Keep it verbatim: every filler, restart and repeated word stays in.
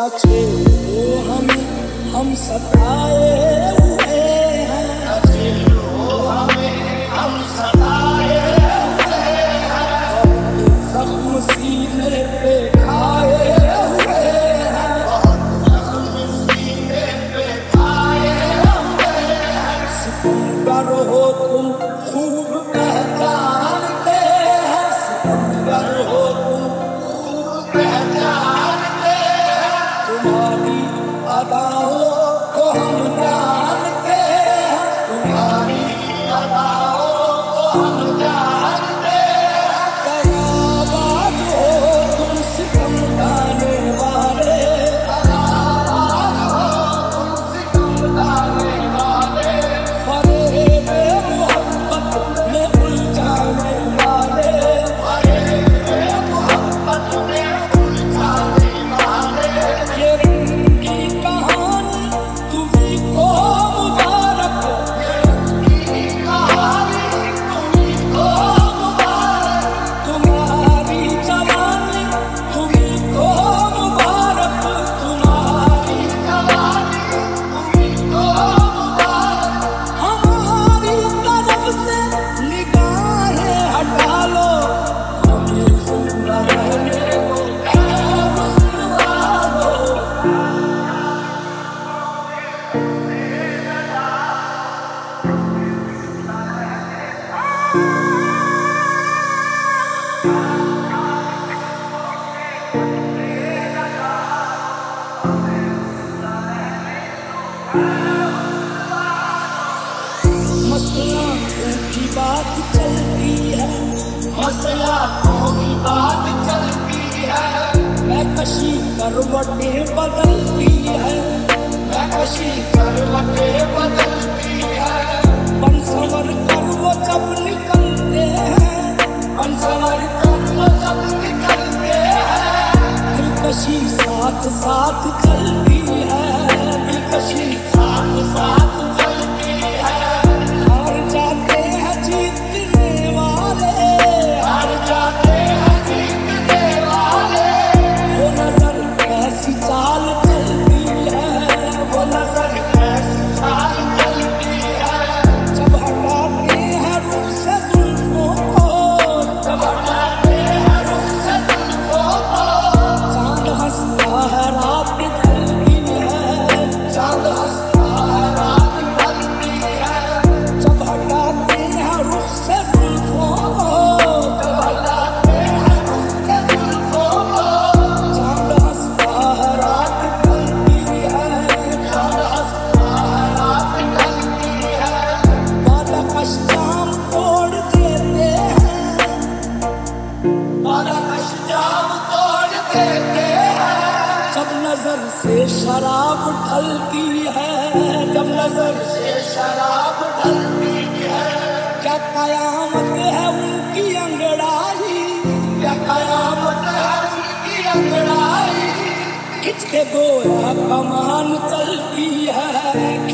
अच्छे हो हमें हम सताए हुए हैं, अच्छे हो हमें हम सताए हुए हैं, जख्म सीने पे खाए हुए हैं, जख्म सीने पे खाए हुए हैं। सितमगर हो तुम खूब पहचानते हैं, सितमगर हो तुम खूब पहचानते हैं, तुम्हारी अदाओं को हम जानते हैं, तुम्हारी अदाओं को हम जानते हैं। कयाबाद हो तुम सितम ढाने वाले, कयाबाद हो तुम सितम ढाने वाले, फरेब मोहब्बत में उलझाने वाले, फरेब मोहब्बत में उलझाने वाले। ये रंगी कहानी तुम्हीं को मुबारक, ये रंगी कहानी तुम्हीं को मुबारक, तुम्हारी जवानी तुम्हीं को मुबारक, तुम्हारी जवानी तुम्हीं को मुबारक। हमारी तरफ से निगाहें हटा लो, हमें जिंदा रहने को ऐ हुस्न वालो। मसलाकों की बात चलती है, मसलाकों की बात चलती है, मैं कशी करवटें बदलती है, मैं कशी करवटें बदलती है। बन संवर कर वो जब निकलते हैं, बन संवर कर वो जब निकलते हैं, दिलकशी साथ साथ चलती है, दिलकशी साथ साथ चलती है। हार जाते हैं जीतने वाले, हार जाते हैं जीतने वाले। वो नजर कैसी चाल चलती है, वो नजर कैसी चाल चलती है। जब हटाते हैं रुख से जुल्फों को, जब हटाते हैं रुख से जुल्फों को, चांद हंसता है रात ढलती है, चांद हंसता है रात ढलती है। जब हटाते हैं रुख से जुल्फों को, जब हटाते हैं रुख से जुल्फों को, चांद हंसता है रात ढलती है, चांद हंसता है रात ढलती है। बालाकश जाम तोड़ देते हैं, बालाकश जाम तोड़ देते हैं। जब नजर से शराब ढलती है, जब नजर से शराब ढलती है। क्या कयामत है उनकी अंगड़ाई, क्या कयामत है उनकी अंगड़ाई। खिंच के गोया कमान चलती है,